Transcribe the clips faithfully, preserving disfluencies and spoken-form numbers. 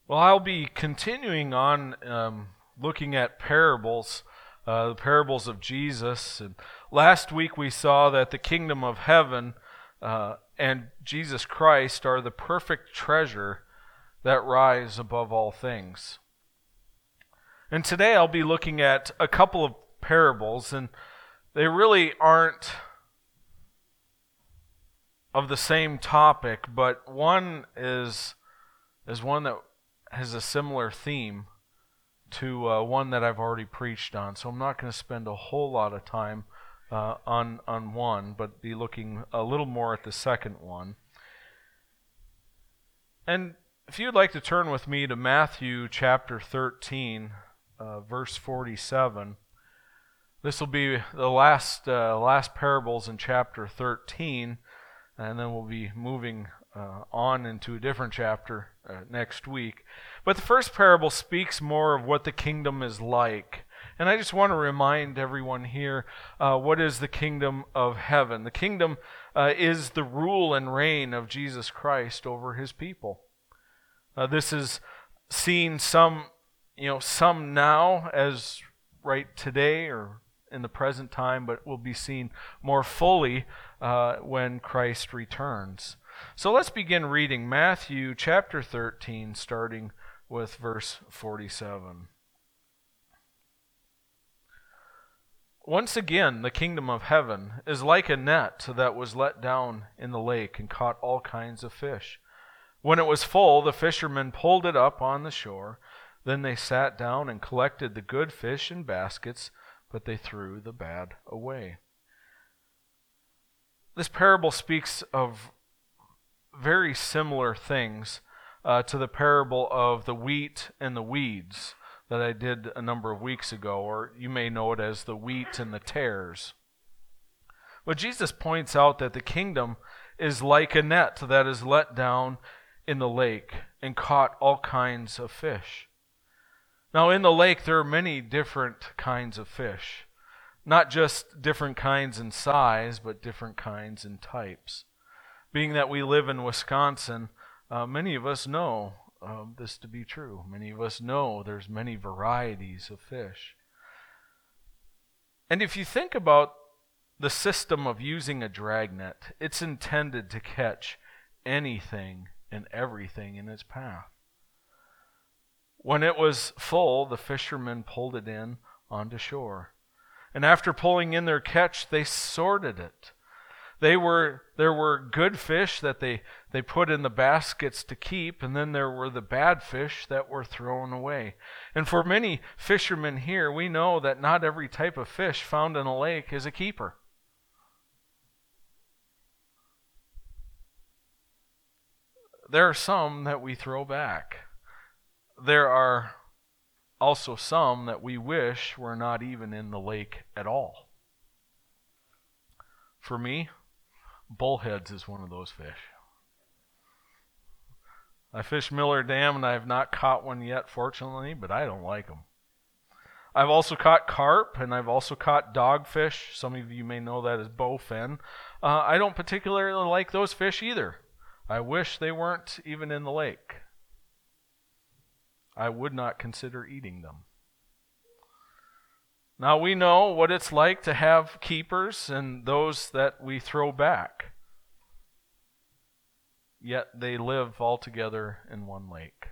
Well, I'll be continuing on um, looking at parables, uh, the parables of Jesus. And last week we saw that the kingdom of heaven uh, and Jesus Christ are the perfect treasure that rise above all things. And today I'll be looking at a couple of parables, and they really aren't of the same topic, but one is is one that has a similar theme to uh, one that I've already preached on. So I'm not going to spend a whole lot of time uh, on on one, but be looking a little more at the second one. And if you'd like to turn with me to Matthew chapter thirteen, uh, verse forty-seven, this will be the last uh, last parables in chapter thirteen, and then we'll be moving Uh, on into a different chapter uh, next week. But the first parable speaks more of what the kingdom is like. And I just want to remind everyone here, uh, what is the kingdom of heaven? The kingdom uh, is the rule and reign of Jesus Christ over his people. Uh, this is seen some, you know, some now as right today or in the present time, but will be seen more fully uh, when Christ returns. So let's begin reading Matthew chapter thirteen, starting with verse forty-seven. Once again, the kingdom of heaven is like a net that was let down in the lake and caught all kinds of fish. When it was full, the fishermen pulled it up on the shore. Then they sat down and collected the good fish in baskets, but they threw the bad away. This parable speaks of very similar things uh, to the parable of the wheat and the weeds that I did a number of weeks ago, or you may know it as the wheat and the tares. But Jesus points out that the kingdom is like a net that is let down in the lake and caught all kinds of fish. Now, in the lake, there are many different kinds of fish, not just different kinds in size, but different kinds in types. Being that we live in Wisconsin, uh, many of us know uh, this to be true. Many of us know there's many varieties of fish. And if you think about the system of using a dragnet, it's intended to catch anything and everything in its path. When it was full, the fishermen pulled it in onto shore. And after pulling in their catch, they sorted it. They were there were good fish that they, they put in the baskets to keep, and then there were the bad fish that were thrown away. And for many fishermen here, we know that not every type of fish found in a lake is a keeper. There are some that we throw back. There are also some that we wish were not even in the lake at all. For me, bullheads is one of those fish. I fish Miller Dam and I have not caught one yet, fortunately, but I don't like them. I've also caught carp and I've also caught dogfish. Some of you may know that as bowfin. Uh, I don't particularly like those fish either. I wish they weren't even in the lake. I would not consider eating them. Now we know what it's like to have keepers and those that we throw back. Yet they live all together in one lake.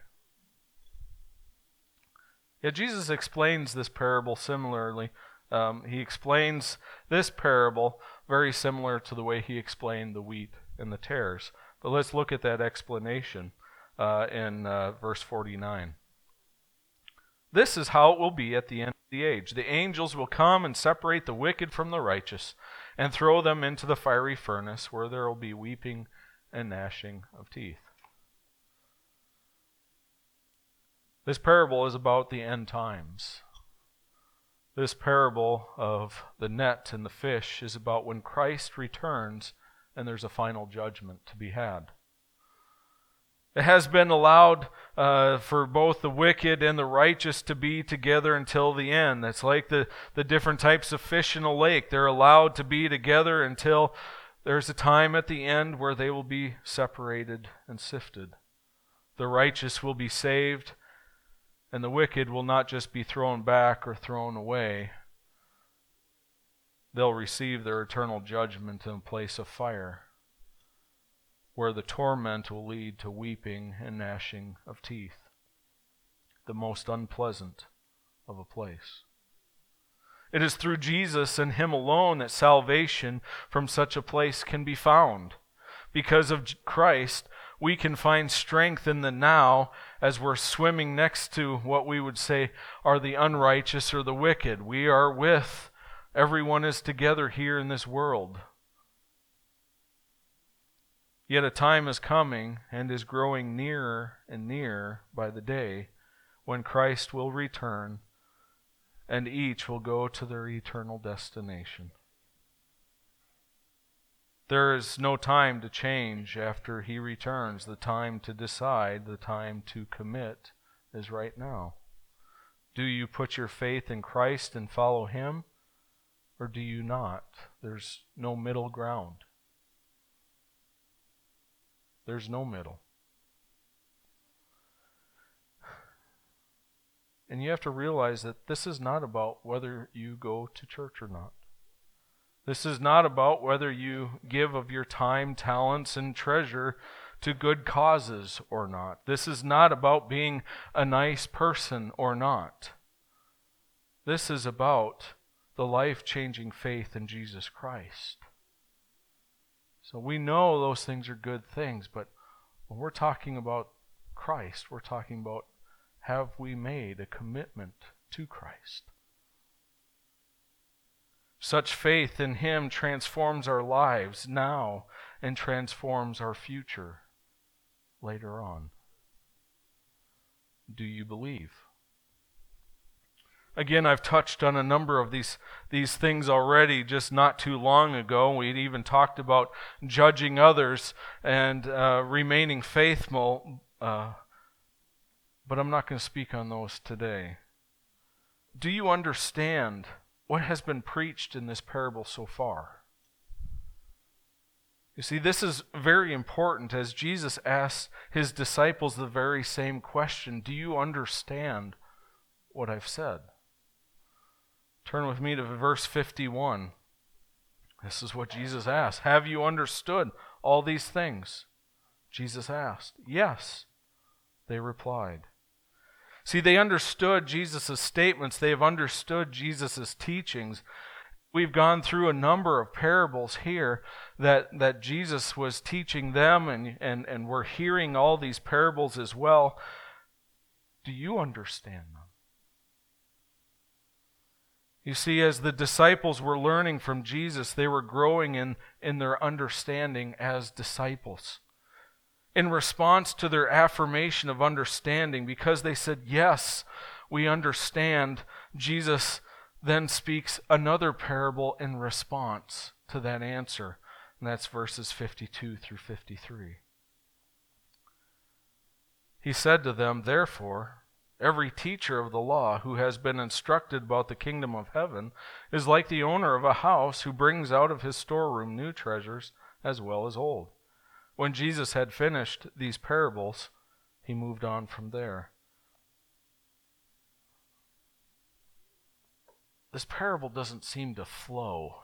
Yet Jesus explains this parable similarly. Um, he explains this parable very similar to the way he explained the wheat and the tares. But let's look at that explanation uh, in uh, verse forty-nine. This is how it will be at the end of the age. The angels will come and separate the wicked from the righteous and throw them into the fiery furnace where there will be weeping and gnashing of teeth. This parable is about the end times. This parable of the net and the fish is about when Christ returns and there's a final judgment to be had. It has been allowed uh, for both the wicked and the righteous to be together until the end. That's like the, the different types of fish in a lake. They're allowed to be together until there's a time at the end where they will be separated and sifted. The righteous will be saved, and the wicked will not just be thrown back or thrown away. They'll receive their eternal judgment in a place of fire, where the torment will lead to weeping and gnashing of teeth. The most unpleasant of a place. It is through Jesus and Him alone that salvation from such a place can be found. Because of Christ, we can find strength in the now as we're swimming next to what we would say are the unrighteous or the wicked. We are with, everyone is together here in this world. Yet a time is coming and is growing nearer and nearer by the day when Christ will return and each will go to their eternal destination. There is no time to change after He returns. The time to decide, the time to commit is right now. Do you put your faith in Christ and follow Him, or do you not? There's no middle ground. There's no middle. And you have to realize that this is not about whether you go to church or not. This is not about whether you give of your time, talents, and treasure to good causes or not. This is not about being a nice person or not. This is about the life-changing faith in Jesus Christ. So we know those things are good things, but when we're talking about Christ, we're talking about, have we made a commitment to Christ? Such faith in Him transforms our lives now and transforms our future later on. Do you believe? Again, I've touched on a number of these, these things already just not too long ago. We'd even talked about judging others and uh, remaining faithful, uh, but I'm not going to speak on those today. Do you understand what has been preached in this parable so far? You see, this is very important as Jesus asks His disciples the very same question. Do you understand what I've said? Turn with me to verse fifty-one. This is what Jesus asked. Have you understood all these things? Jesus asked. Yes, they replied. See, they understood Jesus' statements. They have understood Jesus' teachings. We've gone through a number of parables here that, that Jesus was teaching them, and, and, and we're hearing all these parables as well. Do you understand them? You see, as the disciples were learning from Jesus, they were growing in, in their understanding as disciples. In response to their affirmation of understanding, because they said, yes, we understand, Jesus then speaks another parable in response to that answer. And that's verses fifty-two through fifty-three. He said to them, therefore, every teacher of the law who has been instructed about the kingdom of heaven is like the owner of a house who brings out of his storeroom new treasures as well as old. When Jesus had finished these parables, He moved on from there. This parable doesn't seem to flow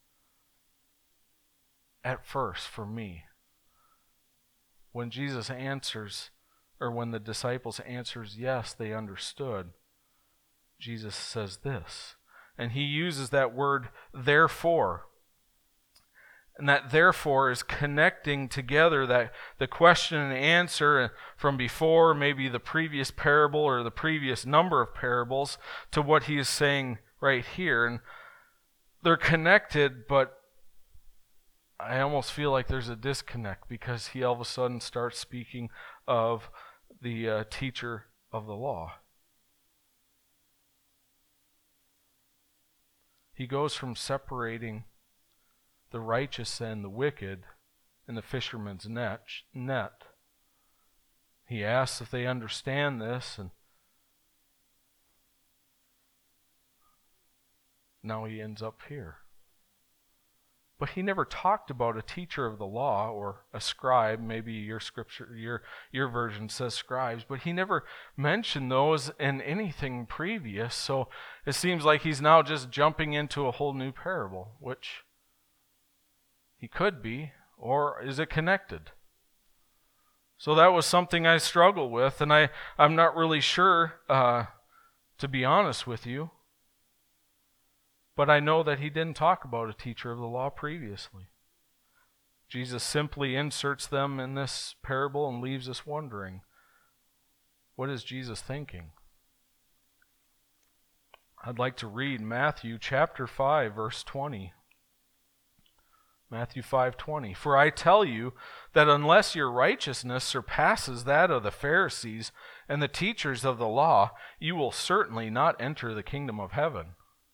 at first for me. When Jesus answers, or when the disciples answers, yes, they understood, Jesus says this. And He uses that word, therefore. And that therefore is connecting together that the question and answer from before, maybe the previous parable or the previous number of parables, to what He is saying right here. And they're connected, but I almost feel like there's a disconnect because He all of a sudden starts speaking of the uh, teacher of the law. He goes from separating the righteous and the wicked in the fisherman's net. net. He asks if they understand this, and now he ends up here. But he never talked about a teacher of the law or a scribe. Maybe your scripture, your your version says scribes, but he never mentioned those in anything previous. So it seems like he's now just jumping into a whole new parable, which he could be, or is it connected? So that was something I struggled with, and I, I'm not really sure, uh, to be honest with you. But I know that he didn't talk about a teacher of the law previously. Jesus simply inserts them in this parable and leaves us wondering, what is Jesus thinking? I'd like to read Matthew chapter five, verse twenty. Matthew five twenty. For I tell you that unless your righteousness surpasses that of the Pharisees and the teachers of the law, you will certainly not enter the kingdom of heaven.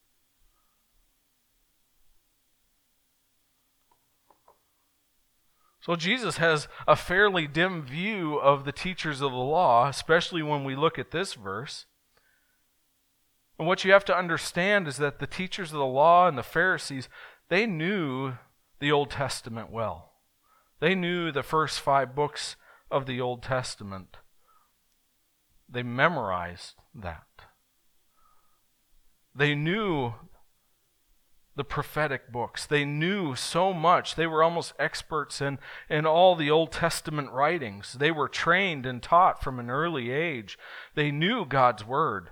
So Jesus has a fairly dim view of the teachers of the law, especially when we look at this verse. And what you have to understand is that the teachers of the law and the Pharisees, they knew the Old Testament well. They knew the first five books of the Old Testament. They memorized that. They knew the prophetic books. They knew so much. They were almost experts in, in all the Old Testament writings. They were trained and taught from an early age. They knew God's Word.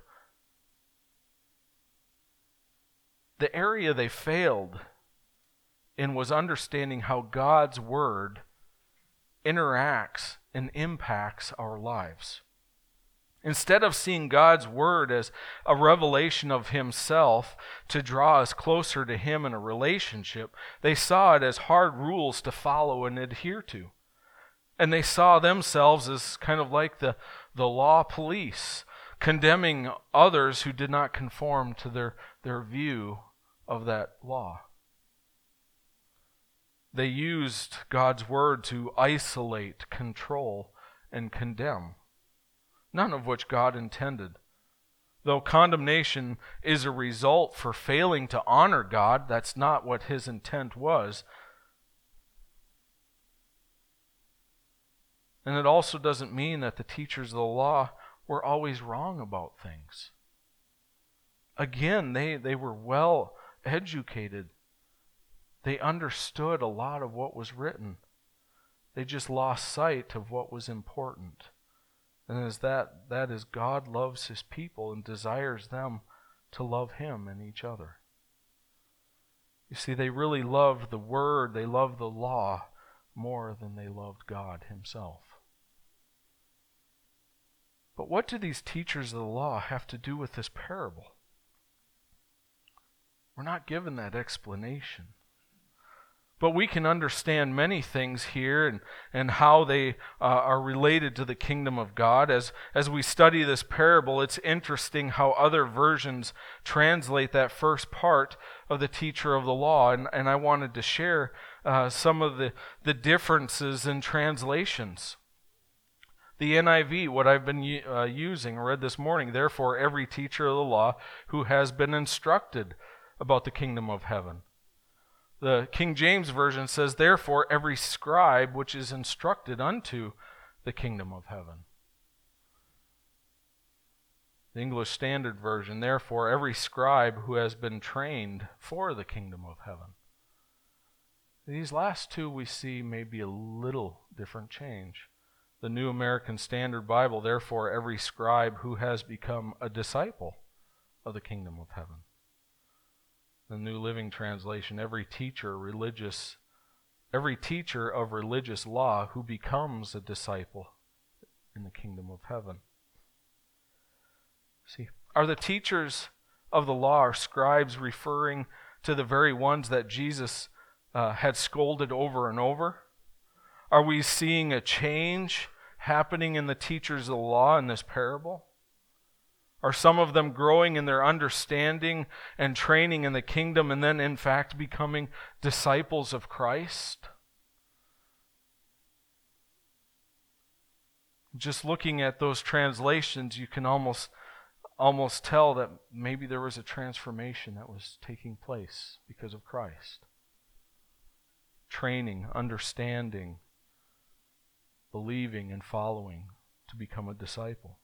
The area they failed in was understanding how God's Word interacts and impacts our lives. Instead of seeing God's Word as a revelation of Himself to draw us closer to Him in a relationship, they saw it as hard rules to follow and adhere to. And they saw themselves as kind of like the, the law police, condemning others who did not conform to their, their view of that law. They used God's Word to isolate, control, and condemn. None of which God intended. Though condemnation is a result for failing to honor God, that's not what His intent was. And it also doesn't mean that the teachers of the law were always wrong about things. Again, they, they were well educated. They understood a lot of what was written. They just lost sight of what was important. And as that, that is God loves His people and desires them to love Him and each other. You see, they really loved the Word, they loved the law more than they loved God Himself. But what do these teachers of the law have to do with this parable? We're not given that explanation. But we can understand many things here and, and how they uh, are related to the kingdom of God. As, as we study this parable, it's interesting how other versions translate that first part of the teacher of the law. And, and I wanted to share uh, some of the, the differences in translations. The N I V, what I've been uh, using, read this morning, therefore every teacher of the law who has been instructed about the kingdom of heaven. The King James Version says, therefore, every scribe which is instructed unto the kingdom of heaven. The English Standard Version, therefore, every scribe who has been trained for the kingdom of heaven. These last two we see may be a little different change. The New American Standard Bible, therefore, every scribe who has become a disciple of the kingdom of heaven. The New Living Translation, every teacher religious, every teacher of religious law who becomes a disciple in the kingdom of heaven. See, are the teachers of the law or scribes referring to the very ones that Jesus uh, had scolded over and over? Are we seeing a change happening in the teachers of the law in this parable? Are some of them growing in their understanding and training in the kingdom and then in fact becoming disciples of Christ? Just looking at those translations, you can almost almost tell that maybe there was a transformation that was taking place because of Christ. training, understanding, believing, and following to become a disciple.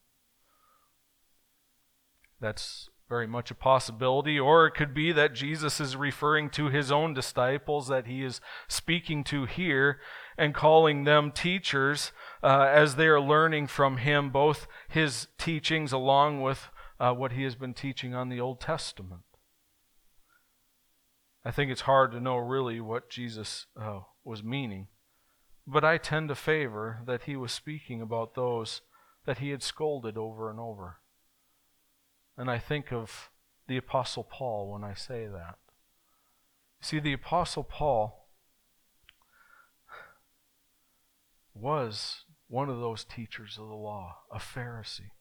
That's very much a possibility, or it could be that Jesus is referring to his own disciples that he is speaking to here and calling them teachers uh, as they are learning from him both his teachings along with uh, what he has been teaching on the Old Testament. I think it's hard to know really what Jesus uh, was meaning, but I tend to favor that he was speaking about those that he had scolded over and over. And I think of the Apostle Paul when I say that. See, the Apostle Paul was one of those teachers of the law, a Pharisee.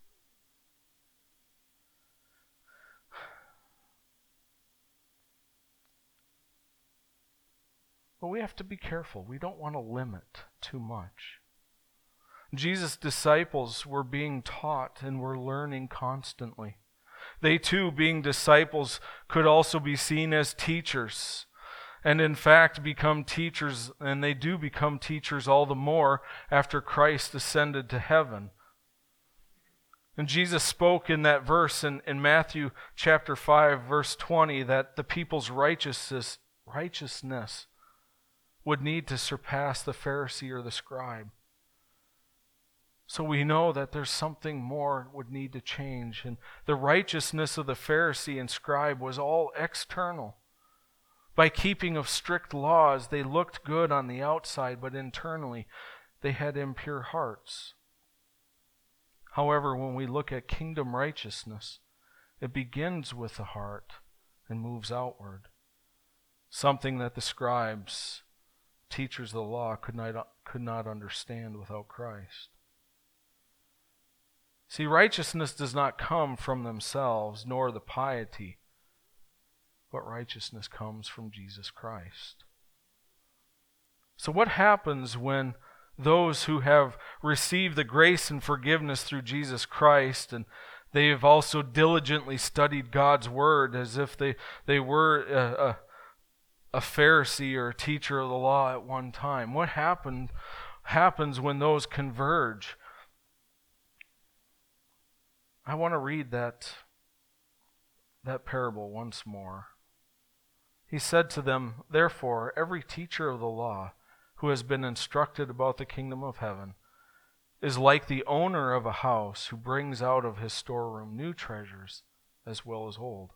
But we have to be careful. We don't want to limit too much. Jesus' disciples were being taught and were learning constantly. They too, being disciples, could also be seen as teachers, and in fact become teachers, and they do become teachers all the more after Christ ascended to heaven. And Jesus spoke in that verse in, in Matthew chapter five, verse twenty, that the people's righteousness, righteousness would need to surpass the Pharisee or the scribe. So we know that there's something more would need to change. And the righteousness of the Pharisee and scribe was all external. By keeping of strict laws, they looked good on the outside, but internally they had impure hearts. However, when we look at kingdom righteousness, it begins with the heart and moves outward. Something that the scribes, teachers of the law, could not, could not understand without Christ. See, righteousness does not come from themselves, nor the piety, but righteousness comes from Jesus Christ. So what happens when those who have received the grace and forgiveness through Jesus Christ, and they have also diligently studied God's Word as if they, they were a, a, a Pharisee or a teacher of the law at one time? What happened, happens when those converge? I want to read that, that parable once more. He said to them, "Therefore, every teacher of the law who has been instructed about the kingdom of heaven is like the owner of a house who brings out of his storeroom new treasures as well as old."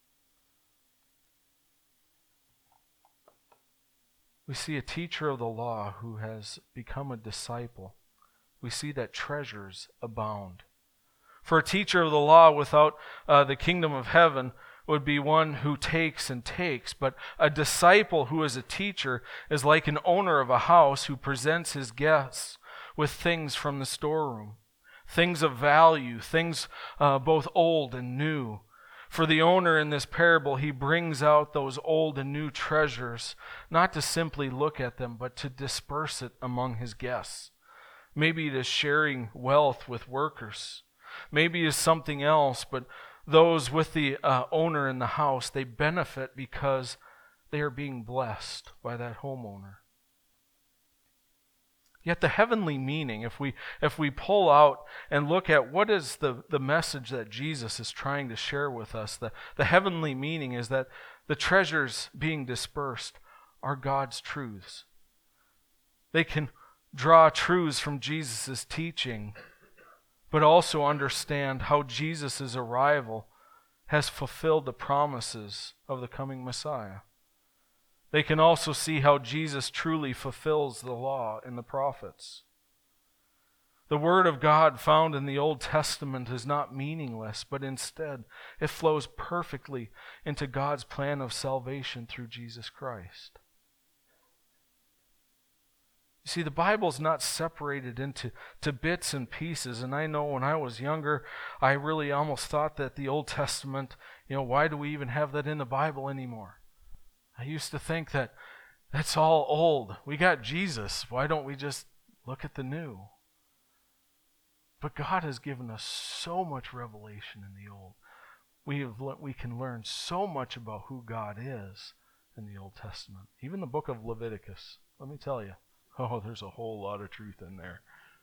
We see a teacher of the law who has become a disciple. We see that treasures abound. For a teacher of the law without uh, the kingdom of heaven would be one who takes and takes. But a disciple who is a teacher is like an owner of a house who presents his guests with things from the storeroom, things of value, things uh, both old and new. For the owner in this parable, he brings out those old and new treasures, not to simply look at them, but to disperse it among his guests. Maybe it is sharing wealth with workers. Maybe it's something else, but those with the uh, owner in the house, they benefit because they are being blessed by that homeowner. Yet the heavenly meaning, if we if we pull out and look at what is the, the message that Jesus is trying to share with us, the, the heavenly meaning is that the treasures being dispersed are God's truths. They can draw truths from Jesus' teaching, but also understand how Jesus' arrival has fulfilled the promises of the coming Messiah. They can also see how Jesus truly fulfills the law and the prophets. The Word of God found in the Old Testament is not meaningless, but instead it flows perfectly into God's plan of salvation through Jesus Christ. You see, the Bible's not separated into to bits and pieces. And I know when I was younger, I really almost thought that the Old Testament, you know, why do we even have that in the Bible anymore? I used to think that that's all old. We got Jesus. Why don't we just look at the new? But God has given us so much revelation in the Old. We have we can learn so much about who God is in the Old Testament. Even the book of Leviticus, let me tell you, oh, there's a whole lot of truth in there.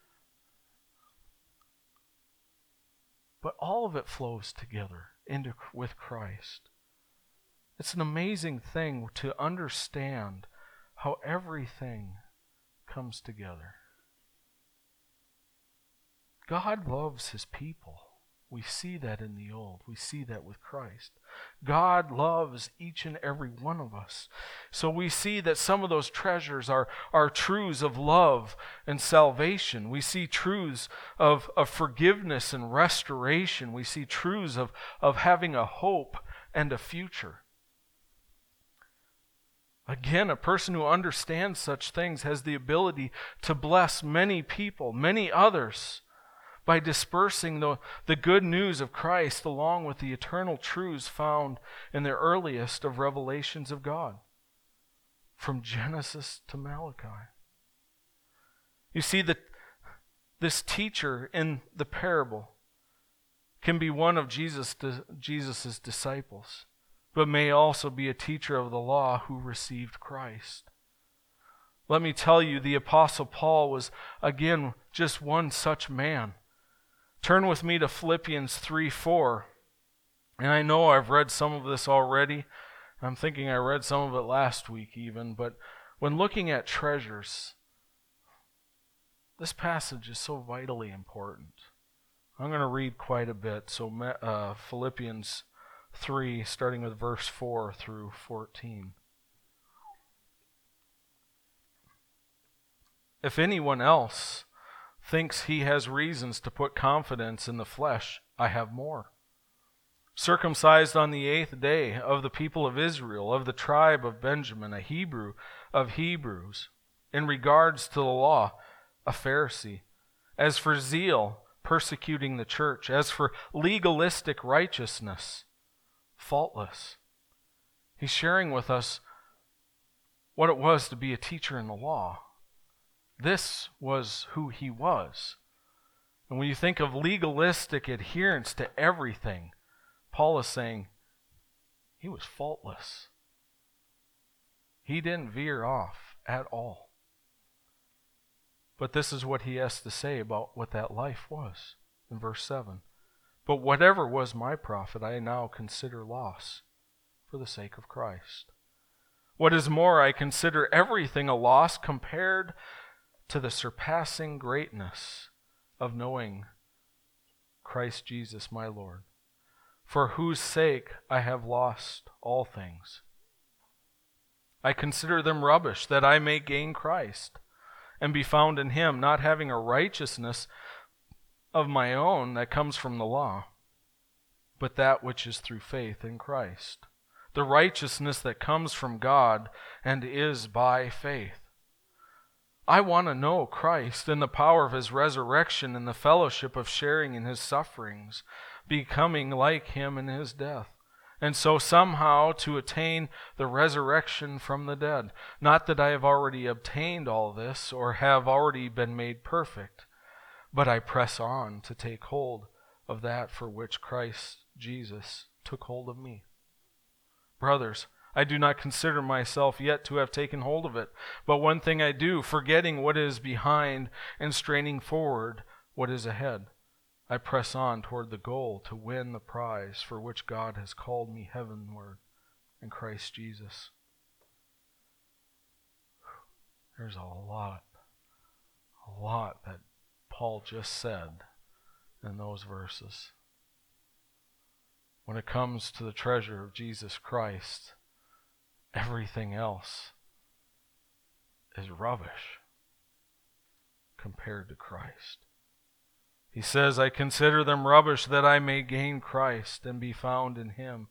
But all of it flows together into with Christ. It's an amazing thing to understand how everything comes together. God loves His people. We see that in the Old. We see that with Christ. God loves each and every one of us. So we see that some of those treasures are, are truths of love and salvation. We see truths of, of forgiveness and restoration. We see truths of, of having a hope and a future. Again, a person who understands such things has the ability to bless many people, many others, by dispersing the, the good news of Christ along with the eternal truths found in the earliest of revelations of God, from Genesis to Malachi. You see, that this teacher in the parable can be one of Jesus' Jesus's disciples, but may also be a teacher of the law who received Christ. Let me tell you, the Apostle Paul was, again, just one such man. Turn with me to Philippians three four. And I know I've read some of this already. I'm thinking I read some of it last week even. But when looking at treasures, this passage is so vitally important. I'm going to read quite a bit. So uh, Philippians three, starting with verse four through fourteen. If anyone else thinks he has reasons to put confidence in the flesh, I have more. Circumcised on the eighth day, of the people of Israel, of the tribe of Benjamin, a Hebrew of Hebrews, in regards to the law, a Pharisee. As for zeal, persecuting the church. As for legalistic righteousness, faultless. He's sharing with us what it was to be a teacher in the law. This was who he was. And when you think of legalistic adherence to everything, Paul is saying he was faultless. He didn't veer off at all. But this is what he has to say about what that life was in verse seven. But whatever was my profit, I now consider loss for the sake of Christ. What is more, I consider everything a loss compared to the surpassing greatness of knowing Christ Jesus my Lord, for whose sake I have lost all things. I consider them rubbish, that I may gain Christ, and be found in Him, not having a righteousness of my own that comes from the law, but that which is through faith in Christ, the righteousness that comes from God and is by faith. I want to know Christ and the power of His resurrection and the fellowship of sharing in His sufferings, becoming like Him in His death, and so somehow to attain the resurrection from the dead. Not that I have already obtained all this or have already been made perfect, but I press on to take hold of that for which Christ Jesus took hold of me. Brothers, I do not consider myself yet to have taken hold of it. But one thing I do, forgetting what is behind and straining forward what is ahead, I press on toward the goal to win the prize for which God has called me heavenward in Christ Jesus. There's a lot, a lot that Paul just said in those verses. When it comes to the treasure of Jesus Christ, everything else is rubbish compared to Christ. He says, I consider them rubbish that I may gain Christ and be found in Him.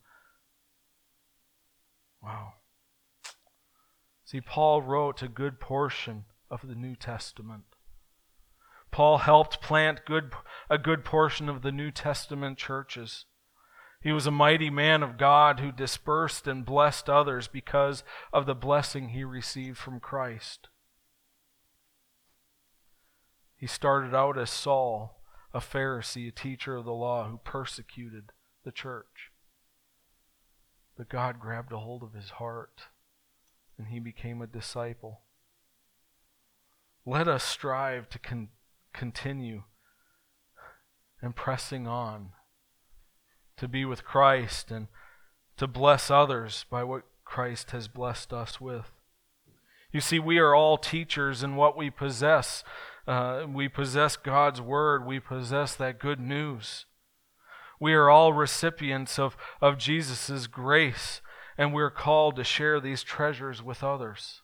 Wow. See, Paul wrote a good portion of the New Testament. Paul helped plant good, a good portion of the New Testament churches. He was a mighty man of God who dispersed and blessed others because of the blessing he received from Christ. He started out as Saul, a Pharisee, a teacher of the law who persecuted the church. But God grabbed a hold of his heart and he became a disciple. Let us strive to con- continue and pressing on to be with Christ and to bless others by what Christ has blessed us with. You see, we are all teachers in what we possess. Uh, we possess God's Word. We possess that good news. We are all recipients of, of Jesus' grace, and we're called to share these treasures with others.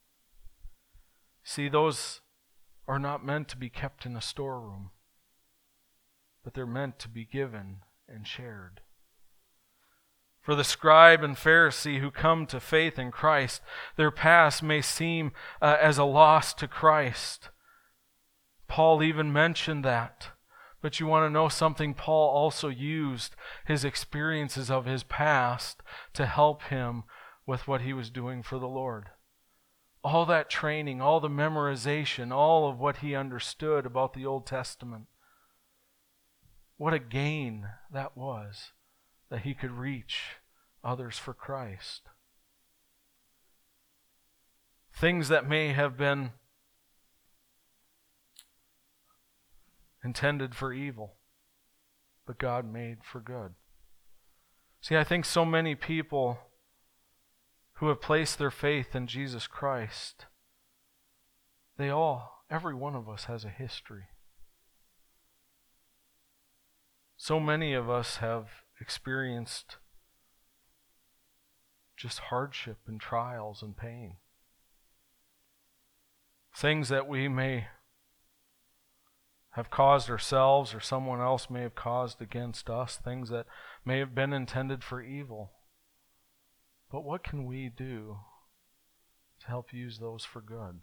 See, those are not meant to be kept in a storeroom, but they're meant to be given and shared. For the scribe and Pharisee who come to faith in Christ, their past may seem uh, as a loss to Christ. Paul even mentioned that. But you want to know something? Paul also used his experiences of his past to help him with what he was doing for the Lord. All that training, all the memorization, all of what he understood about the Old Testament. What a gain that was, that he could reach others for Christ. Things that may have been intended for evil, but God made for good. See, I think so many people who have placed their faith in Jesus Christ, they all, every one of us has a history. So many of us have experienced just hardship and trials and pain. Things that we may have caused ourselves or someone else may have caused against us, things that may have been intended for evil. But what can we do to help use those for good?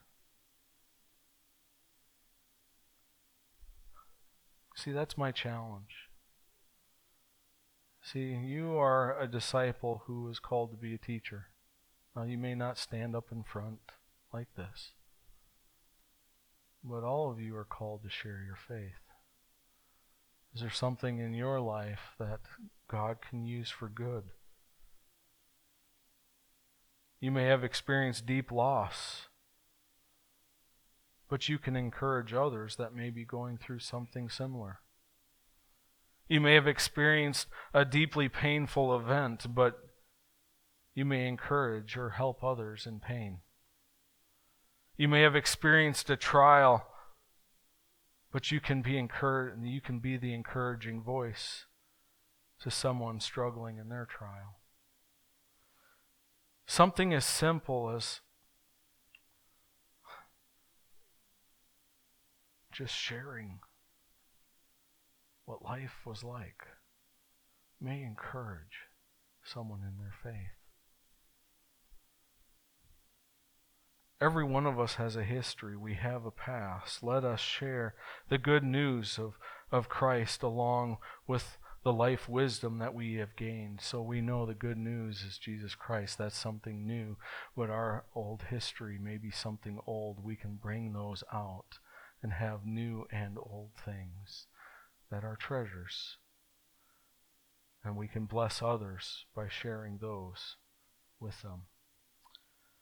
See, that's my challenge. See, you are a disciple who is called to be a teacher. Now, you may not stand up in front like this, but all of you are called to share your faith. Is there something in your life that God can use for good? You may have experienced deep loss, but you can encourage others that may be going through something similar. You may have experienced a deeply painful event, but you may encourage or help others in pain. You may have experienced a trial, but you can be encouraged, you can be the encouraging voice to someone struggling in their trial. Something as simple as just sharing what life was like may encourage someone in their faith. Every one of us has a history. We have a past. Let us share the good news of, of Christ along with the life wisdom that we have gained. So we know the good news is Jesus Christ. That's something new. But our old history may be something old. We can bring those out and have new and old things that are treasures. And we can bless others by sharing those with them.